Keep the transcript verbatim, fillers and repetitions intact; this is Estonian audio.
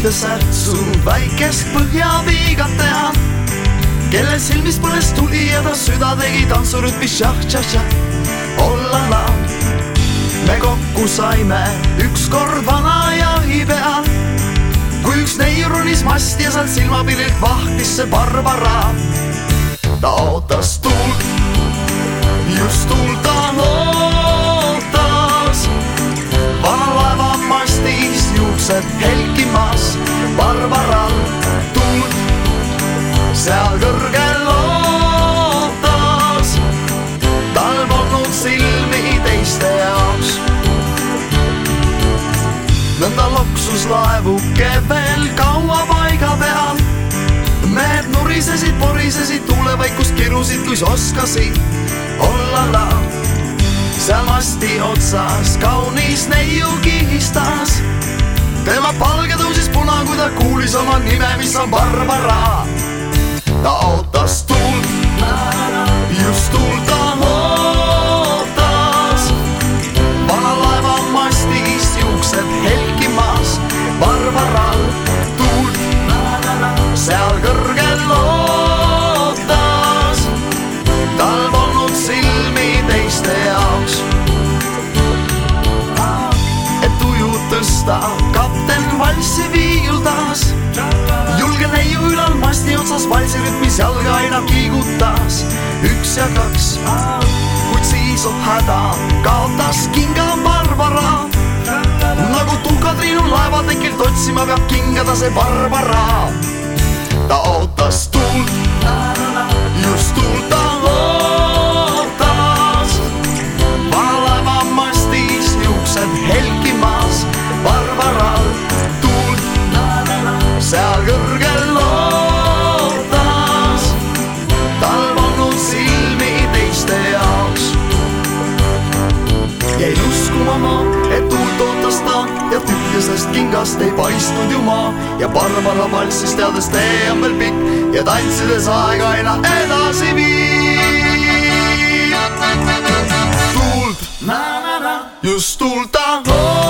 ütlesid su väikest põhjaviigat teha, kelle silmis põles tuli ja ta süda tegi tantsurütmis šah-šah-šah. Ollala, me kokku saime ükskord vana jahi peal, kui üks neiu ronis masti ja sealt silmapillilt vahtis see Barbara. Ta ootas tuult, just tuult ta ootas, vana laeva mastis juuksed helkimas. Barbaral tuult seal kõrgel ootas, tal polnud silmi teiste jaoks. Nõnda loksus laevuke veel kaua paiga peal, mehed nurisesid, porisesid, tuulevaikust kirusid, kuis oskasid. Ollala, seal masti otsas kaunis neiu kihistas, tema palge tõusis puna, kui ta kuulis oma nime, mis on Barbara. Ta ootas tuult, just tuult ta ootas, vana laeva mastis juuksed helkimas. Barbaral tuult seal kõrgel ootas, tal polnud silmi teiste jaoks. Et tuju tõsta kapten valsi viiuldas, julge neiu ülal masti otsas valsirütmis jalga aina kiigutas. Üks ja kaks, kuid siis oh häda, kaotas kinga Barbara. Nagu tuhkatriinu laevatekilt otsima peab kingada see Barbara. Ta ootas tuult, just tuult ta ootas, vana laeva mastis juuksed helkimas. Barbaral tuult seal kõrgel ootas, tal polnud silmi teiste jaoks. Jäin uskuma ma, et tuult ootas ta ja tühjasest kingast ei paistnud ju maa. Ja Barbara valssis teades tee on veel pikk ja tantsides aega aina edasi viib. Tuult, just tuult ta